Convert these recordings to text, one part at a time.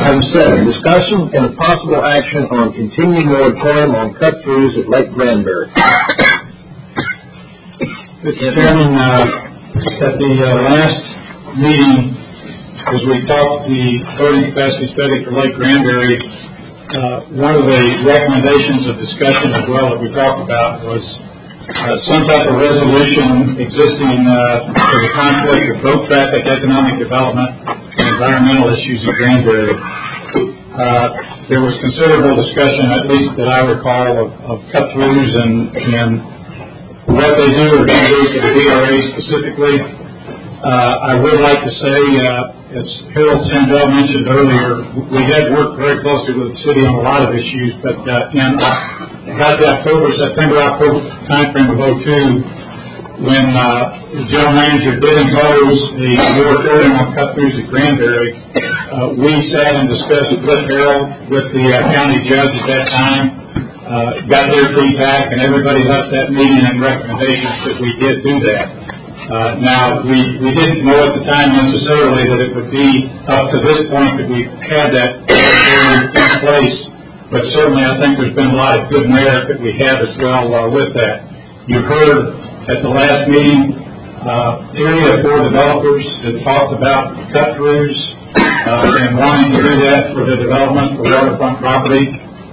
Item 7, discussion and possible action on continued moratorium on cut-throughs at Lake Granbury. Mr. Chairman, at the last meeting, as we talked the voting capacity study for Lake Granbury, one of the recommendations of discussion as well that we talked about was some type of resolution existing for the conflict of boat traffic, economic development, and environmental issues in Granbury. There was considerable discussion, at least that I recall, of cut-throughs and what they do or don't do for the DRA specifically. I would like to say, as Harold Sandell mentioned earlier, we had worked very closely with the city on a lot of issues, but in about the September-October timeframe of 2002, when the general manager did impose the moratorium on cut-throughs at Granbury, we sat and discussed with Harold, with the county judge at that time, got their feedback, and everybody left that meeting and recommendations that we did do that. Now, we didn't know at the time necessarily that it would be up to this point that we had that in place, but certainly I think there's been a lot of good merit that we have as well with that. You heard at the last meeting 3 or 4 developers that talked about cut-throughs and wanting to do that for the developments for waterfront property.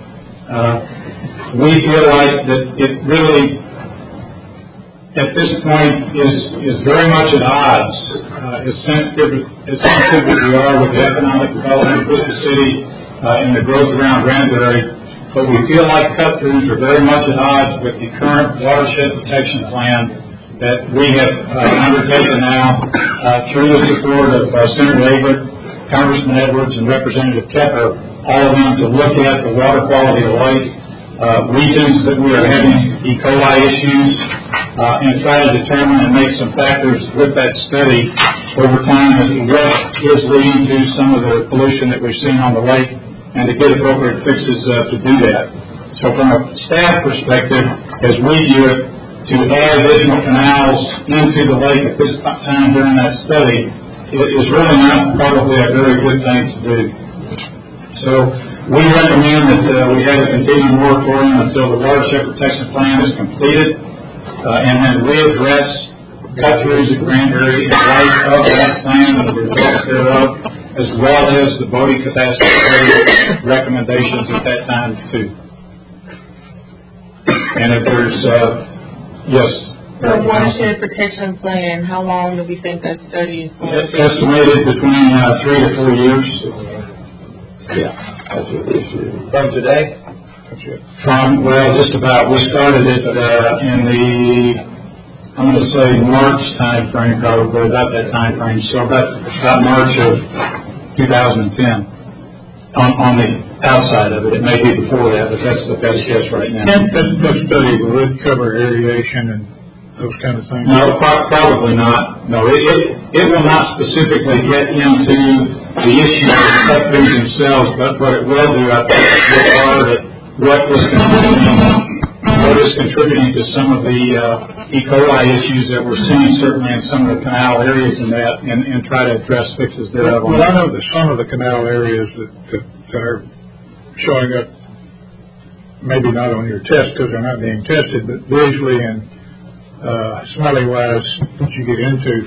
We feel like that it really, at this point, is very much at odds, as sensitive as we are with the economic development with the city and the growth around Granbury. But we feel like cut-throughs are very much at odds with the current watershed protection plan that we have undertaken now through the support of Senator Averett, Congressman Edwards, and Representative Keffer, all of them to look at the water quality of the lake, regions that we are having E. coli issues, and try to determine and make some factors with that study over time as to what is leading to some of the pollution that we're seeing on the lake, and to get appropriate fixes to do that. So from a staff perspective, as we view it, to add additional canals into the lake at this time during that study is really not probably a very good thing to do. So we recommend that we have a continued moratorium until the watershed protection plan is completed, and then readdress cut-throughs at Granbury in light of that plan and the results thereof, as well as the boating capacity study recommendations at that time too. And if there's, yes. The watershed protection plan, how long do we think that study is going to be? Estimated between 3 to 4 years. Yeah. From today? From, well, just about. We started it in the, I'm going to say March time frame, probably about that time frame. So about March of 2010 on the outside of it. It may be before that, but that's the best guess right now. That study would cover irrigation and those kind of things? No, probably not. No, it will not specifically get into the issue of the cut-throughs themselves, but what it will do, I think, is look hard at what is contributing to some of the E. coli issues that we're seeing, certainly in some of the canal areas in that, and try to address fixes there. Well, I know that some of the canal areas that are showing up, maybe not on your test because they're not being tested, but visually and smelling-wise that you get into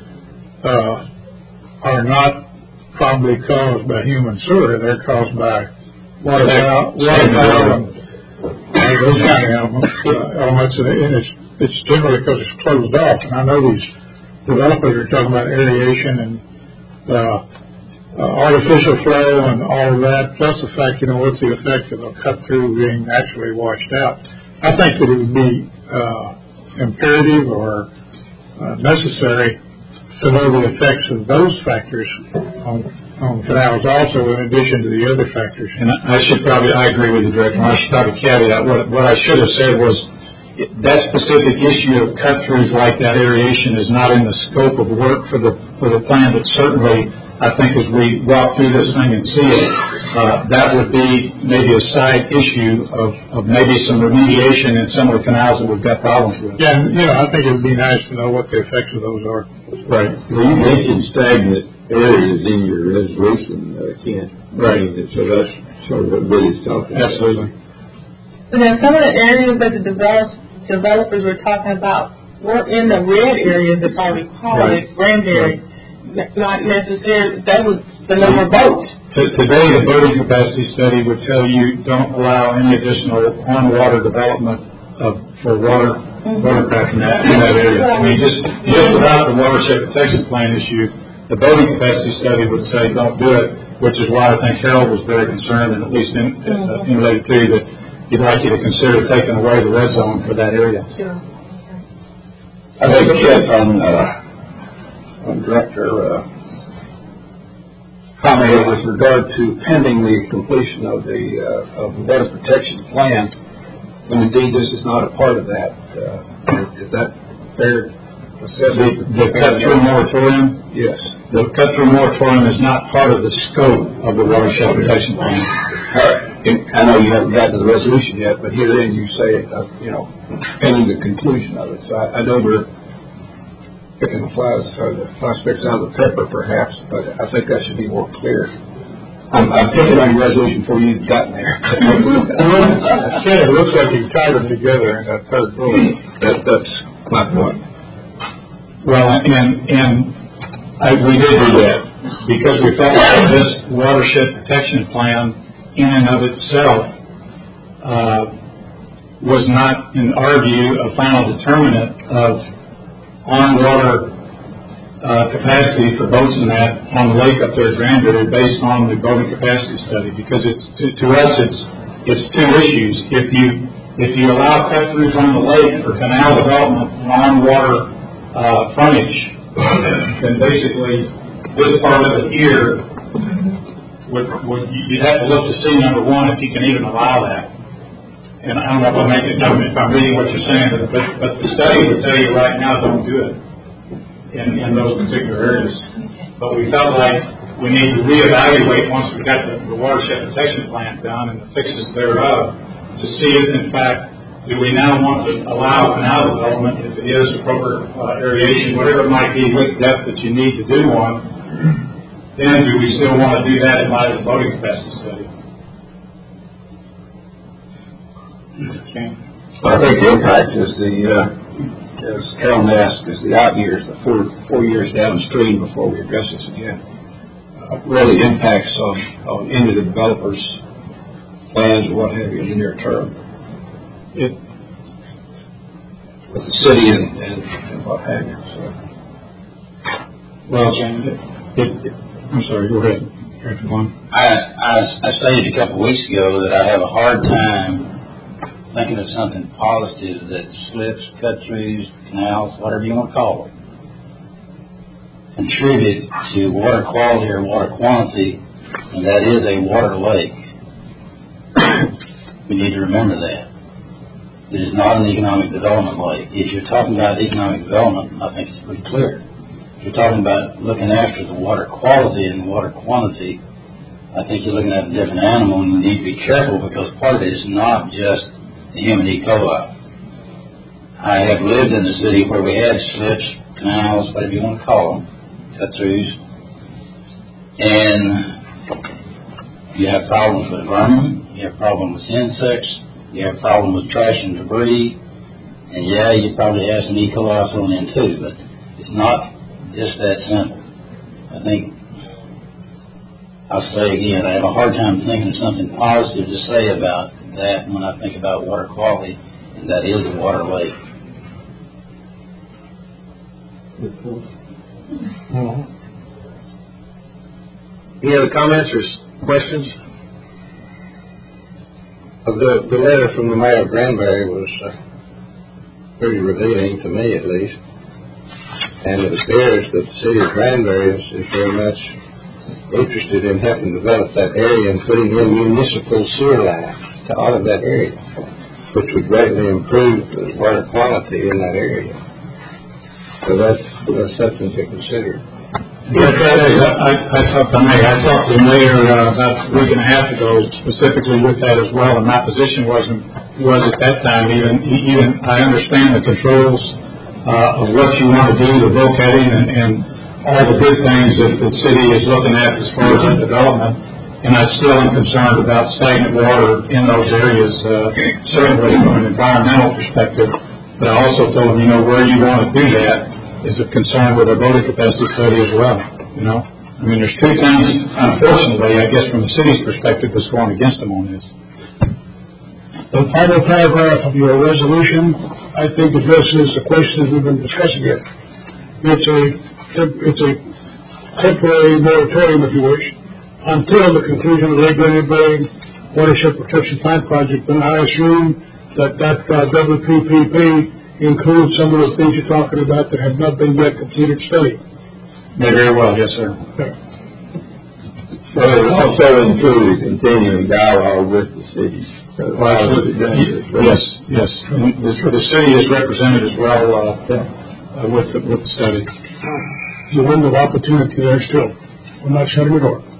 are not probably caused by human sewer. They're caused by waterfowl and those kind of elements, and it's generally because it's closed off. And I know these developers are talking about aeration and artificial flow and all of that, plus the fact, what's the effect of a cut-through being naturally washed out. I think that it would be imperative or necessary to know the effects of those factors on canals also, in addition to the other factors. And I agree with you, Director. I should probably caveat. What I should have said was that specific issue of cut-throughs like that aeration is not in the scope of work for the plan, but certainly I think as we walk through this thing and see it, that would be maybe a side issue of maybe some remediation in some of the canals that we've got problems with. Yeah, and, I think it would be nice to know what the effects of those are. Right. Well, you mentioned stagnant areas in your resolution, Ken. Right. So that's sort of what Billy's talking about. Absolutely. And then some of the areas that the developers were talking about were in the red areas, if I recall it, Granbury. Not necessarily, that was the number of boats. Today, the boating capacity study would tell you don't allow any additional on-water development for watercraft in that area. I mean, just without the watershed protection plan issue, the boating capacity study would say don't do it, which is why I think Harold was very concerned, and at least related to you, that he'd like you to consider taking away the red zone for that area. Sure. I think on Director comment with regard to pending the completion of the water protection plan, when indeed this is not a part of that. Is that fair assessment? The cut-through moratorium? Yes. The cut-through moratorium is not part of the scope of the watershed protection plan. All right. I know you haven't gotten to the resolution yet, but herein you say, pending the conclusion of it. So I know we're picking the fly specks out of the pepper, perhaps, but I think that should be more clear. I'm picking on your resolution before you've gotten there. Yeah, it looks like you've tied them together in that third bullet. That's my point. Well, we did do that because we felt like this watershed protection plan in and of itself was not, in our view, a final determinant of on-water capacity for boats in that on the lake up there at Granbury based on the boating capacity study, because it's to us it's two issues. If you allow cut-throughs on the lake for canal development and on-water frontage, then basically this part of it here you'd have to look to see, number one, if you can even allow that. And I don't know if I'm reading what you're saying, but the study would tell you right now don't do it in those particular areas. But we felt like we need to reevaluate once we got the watershed protection plan done and the fixes thereof to see if, in fact, do we now want to allow canal development if it is appropriate aeration, whatever it might be with depth that you need to do one, then do we still want to do that in light of the boating capacity study? Okay. I think the impact is as Carolyn asked, is the out years, the four years downstream before we address this again. Really impacts on any of the developers' plans or what have you in the near term. With the city and what have you. So. Well, I'm sorry, go ahead. I stated a couple of weeks ago that I have a hard time thinking of something positive that slips, cut-throughs, canals, whatever you want to call them, contribute to water quality or water quantity, and that is a water lake. We need to remember that. It is not an economic development lake. If you're talking about economic development, I think it's pretty clear. If you're talking about looking after the water quality and water quantity, I think you're looking at a different animal, and you need to be careful because part of it is not just the human E. coli. I have lived in a city where we had slips, canals, whatever you want to call them, cut-throughs, and you have problems with vermin, you have problems with insects, you have problems with trash and debris, and yeah, you probably have some E. coli thrown in too, but it's not just that simple. I think, I'll say again, I have a hard time thinking of something positive to say about that when I think about water quality, and that is a water lake. Any other comments or questions? The letter from the mayor of Granbury was pretty revealing to me, at least. And it appears that the city of Granbury is very much interested in helping develop that area and putting in municipal sewer lines to all of that area, which would greatly improve the water quality in that area. So that's something to consider. I talked to the mayor about a week and a half ago specifically with that as well, and my position was at that time even I understand the controls of what you want to do, the bulkheading and all the good things that the city is looking at as far as that development, and I still am concerned about stagnant water in those areas, certainly from an environmental perspective, but I also told them, where you want to do that is a concern with our voting capacity study as well, I mean, there's two things, unfortunately, I guess from the city's perspective, that's going against them on this. The final paragraph of your resolution, I think, addresses the questions we've been discussing here. It's a temporary moratorium, if you wish, until the conclusion of the Lake Granbury Watershed Protection Plan project. And I assume that WPPP includes some of the things you're talking about that have not been yet completed study. Very well, yes, sir. Okay. So it also includes continuing dialogue with the city. Yes. The city is represented as well with the study. There's a window of opportunity there still. I'm not shutting the door.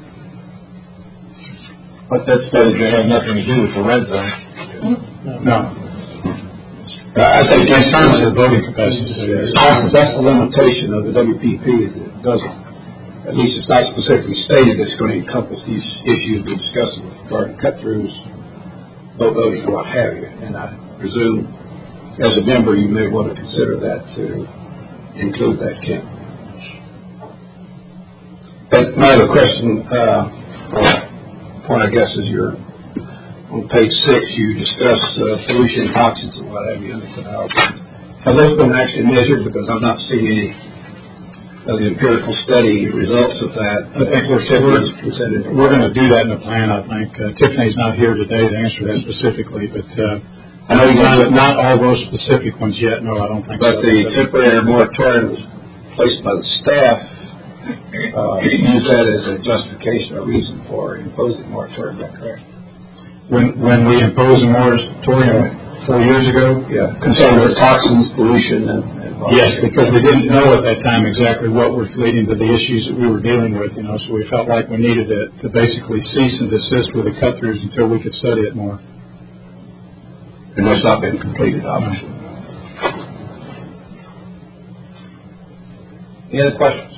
But that study can have nothing to do with the red zone. No. I think in terms of the voting capacity, that's the limitation of the WPP is that it doesn't. At least it's not specifically stated it's going to encompass these issues we're discussing with regard to cut-throughs, boat loading, or what have you. And I presume, as a member, you may want to consider that to include that, Kim. But my other question, point I guess, is on page 6, you discuss pollution, toxins, and what have you. Have those been actually measured? Because I'm not seeing any of the empirical study results of that. I think we're going to do that in the plan, I think. Tiffany's not here today to answer that specifically, but I know not all those specific ones yet. No, I don't think so. But the temporary moratorium was placed by the staff. Use that as a justification or reason for imposing a moratorium. Is that correct? When we imposed a moratorium 4 years ago? Yeah. Concerning the toxins, pollution, and yes, because we didn't know at that time exactly what was leading to the issues that we were dealing with, so we felt like we needed to basically cease and desist with the cut-throughs until we could study it more. And that's not been completed, obviously. Any other questions?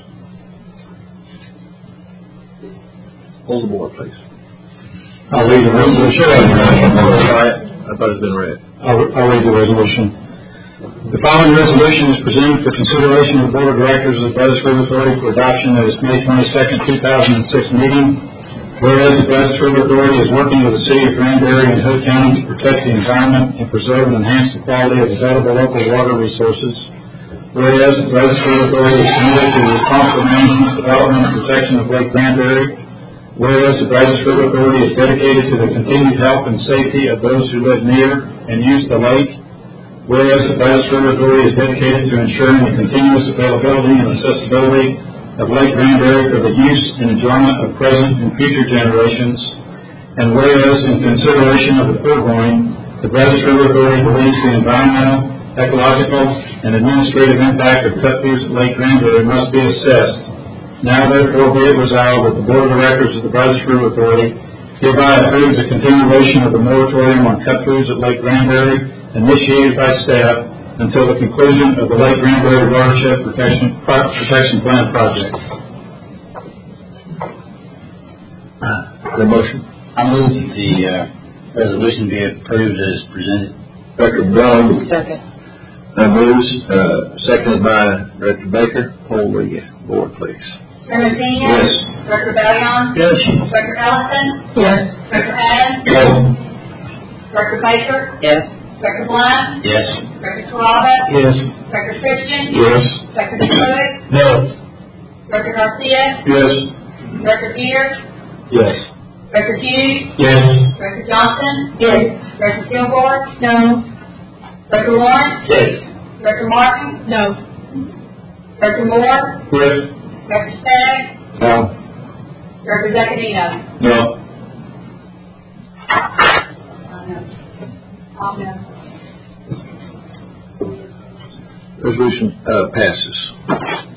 Hold the board, please. I'll read the resolution. I thought it's been read. I'll read the resolution. The following resolution is presented for consideration of the Board of Directors of the Brazos River Authority for adoption at its May 22nd, 2006 meeting. Whereas the Brazos River Authority is working with the City of Granbury and Hood County to protect the environment and preserve and enhance the quality of available local water resources. Whereas the Brazos River Authority is committed to the responsible management, development, and protection of Lake Granbury. Whereas the Brazos River Authority is dedicated to the continued health and safety of those who live near and use the lake. Whereas the Brazos River Authority is dedicated to ensuring the continuous availability and accessibility of Lake Granbury for the use and enjoyment of present and future generations. And whereas in consideration of the foregoing, the Brazos River Authority believes the environmental, ecological, and administrative impact of cut-throughs at Lake Granbury must be assessed. Now therefore be it resolved that the Board of Directors of the Brazos River Authority hereby approves the continuation of the moratorium on cut-throughs at Lake Granbury initiated by staff until the conclusion of the Lake Granbury Watershed Protection Plan project. The motion. I move that the resolution be approved as presented. Director Brown. Second. Moves, seconded by Director Baker. Hold the board, please. Director Pena? Yes. Director Bellion? Yes. Director Ellison? Yes. Director Adams? Yes. Director Baker? Yes. Director Blunt? Yes. Director Carrabba? Yes. Director Christian? Yes. Director Detroit? No. Director Garcia? Yes. Director Pierce? Yes. Director Hughes? Yes. Director Johnson? Yes. Director Kilgore? No. Director Lawrence? Yes. Director Martin? No. Director Moore? Yes. Director Staggs? No. Director Zaccanino? No. Resolution passes.